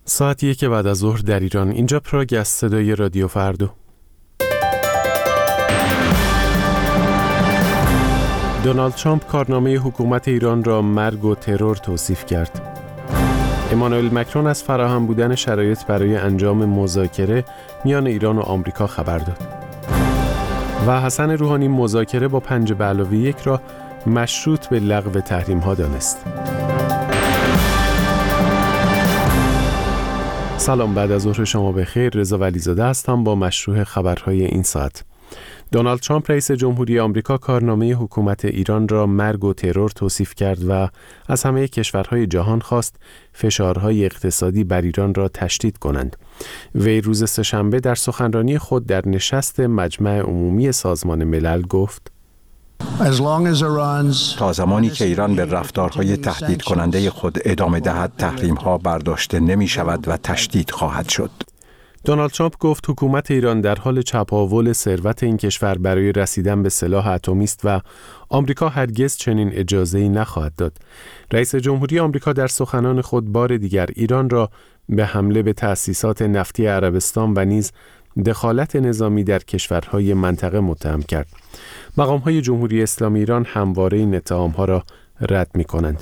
ساعت 1 بعد از ظهر در ایران. اینجا پراگ از صدای رادیو فردا. دونالد ترامپ کارنامه حکومت ایران را مرگ و ترور توصیف کرد. امانوئل مکرون از فراهم بودن شرایط برای انجام مذاکره میان ایران و آمریکا خبر داد. و حسن روحانی مذاکره با 5+1 را مشروط به لغو تحریم‌ها دانست. سلام، بعد از ظهر شما بخیر. رضا ولیزاده هستم با مشروع خبرهای این ساعت. دونالد ترامپ رئیس جمهوری آمریکا کارنامه حکومت ایران را مرگ و ترور توصیف کرد و از همه کشورهای جهان خواست فشارهای اقتصادی بر ایران را تشدید کنند. وی روز سه‌شنبه در سخنرانی خود در نشست مجمع عمومی سازمان ملل گفت: تا زمانی که ایران به رفتارهای تهدید کننده خود ادامه دهد، تحریم‌ها برداشته نمی شود و تشدید خواهد شد. دونالد ترامپ گفت حکومت ایران در حال چپاول ثروت این کشور برای رسیدن به سلاح اتمی است و آمریکا هرگز چنین اجازه‌ای نخواهد داد. رئیس جمهوری آمریکا در سخنان خود بار دیگر ایران را به حمله به تأسیسات نفتی عربستان و نیز دخالت نظامی در کشورهای منطقه متهم کرد. مقام‌های جمهوری اسلامی ایران همواره این اتهام‌ها را رد می‌کنند.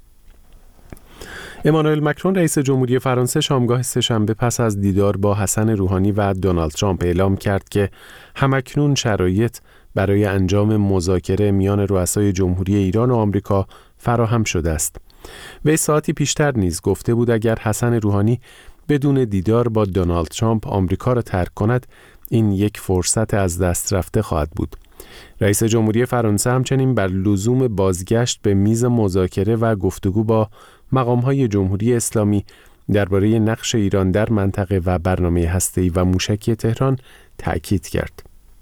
امانوئل مکرون رئیس جمهوری فرانسه شامگاه سه‌شنبه پس از دیدار با حسن روحانی و دونالد ترامپ اعلام کرد که همکنون شرایط برای انجام مذاکره میان رؤسای جمهوری ایران و آمریکا فراهم شده است. وی ساعتی پیشتر نیز گفته بود اگر حسن روحانی بدون دیدار با دونالد ترامپ آمریکا را ترک کند، این یک فرصت از دست رفته خواهد بود. رئیس جمهوری فرانسه همچنین بر لزوم بازگشت به میز مذاکره و گفتگو با مقام‌های جمهوری اسلامی درباره نقش ایران در منطقه و برنامه هسته‌ای و موشکی تهران تأکید کرد.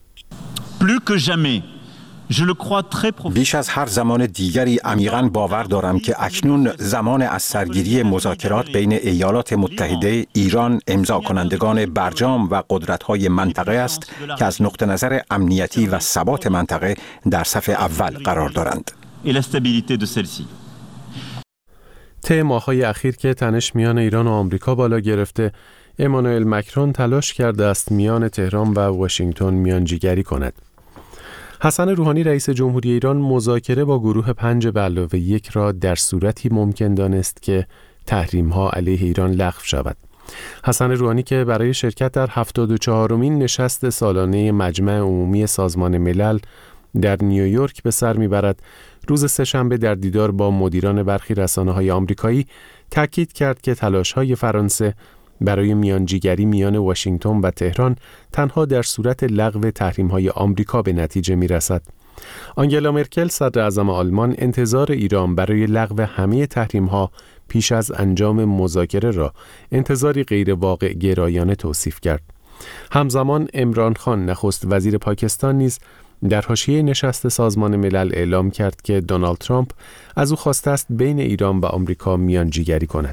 بیش از هر زمان دیگری عمیقاً باور دارم که اکنون زمان از سرگیری مذاکرات بین ایالات متحده، ایران، امضا کنندگان برجام و قدرت‌های منطقه است که از نقطه نظر امنیتی و ثبات منطقه در صف اول قرار دارند. طی ماه‌های اخیر که تنش میان ایران و آمریکا بالا گرفته، امانوئل مکرون تلاش کرده است میان تهران و واشنگتن میانجیگری کند. حسن روحانی رئیس جمهوری ایران مذاکره با گروه 5+1 را در صورتی ممکن دانست که تحریم‌ها علیه ایران لغو شود. حسن روحانی که برای شرکت در 74مین نشست سالانه مجمع عمومی سازمان ملل در نیویورک به سر میبرد، روز سه‌شنبه در دیدار با مدیران برخی رسانه‌های آمریکایی تاکید کرد که تلاش‌های فرانسه برای میانجیگری میان واشنگتن و تهران تنها در صورت لغو تحریم‌های آمریکا به نتیجه می‌رسد. آنگلا مرکل صدر اعظم آلمان انتظار ایران برای لغو همه تحریم‌ها پیش از انجام مذاکره را انتظاری غیر واقع گرایانه توصیف کرد. همزمان عمران خان نخست وزیر پاکستان نیز در حاشیه نشست سازمان ملل اعلام کرد که دونالد ترامپ از او خواسته است بین ایران و آمریکا میانجیگری کند.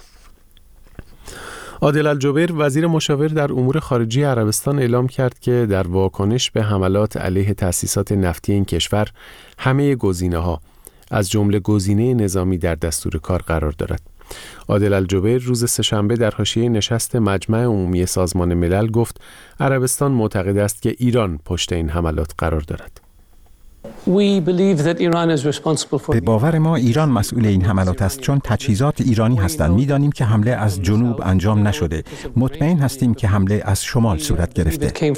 عادل الجبیر وزیر مشاور در امور خارجه عربستان اعلام کرد که در واکنش به حملات علیه تأسیسات نفتی این کشور همه گزینه‌ها از جمله گزینه نظامی در دستور کار قرار دارد. عادل الجبیر روز سه‌شنبه در حاشیه نشست مجمع عمومی سازمان ملل گفت عربستان معتقد است که ایران پشت این حملات قرار دارد. به باور ما ایران مسئول این حملات است، چون تجهیزات ایرانی هستند. می‌دانیم که حمله از جنوب انجام نشده. مطمئن هستیم که حمله از شمال صورت گرفته.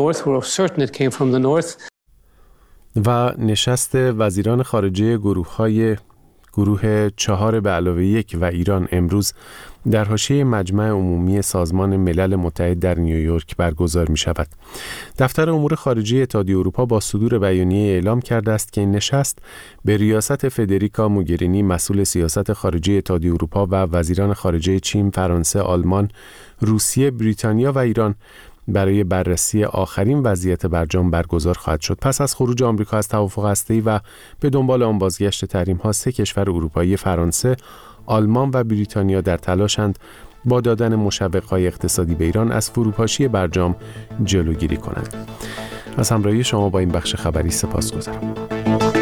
و نشست وزیران خارجه گروه 4+1 و ایران امروز در حاشیه مجمع عمومی سازمان ملل متحد در نیویورک برگزار می شود. دفتر امور خارجه اتحادیه اروپا با صدور بیانیه اعلام کرده است که این نشست به ریاست فدریکا موگرینی مسئول سیاست خارجه اتحادیه اروپا و وزیران خارجه چین، فرانسه، آلمان، روسیه، بریتانیا و ایران برای بررسی آخرین وضعیت برجام برگزار خواهد شد. پس از خروج آمریکا از توافق هسته‌ای و به دنبال آن بازگشت تحریم‌ها، 3 کشور اروپایی فرانسه، آلمان و بریتانیا در تلاشند با دادن مشوق‌های اقتصادی به ایران از فروپاشی برجام جلوگیری کنند. از همراهی شما با این بخش خبری سپاسگزارم.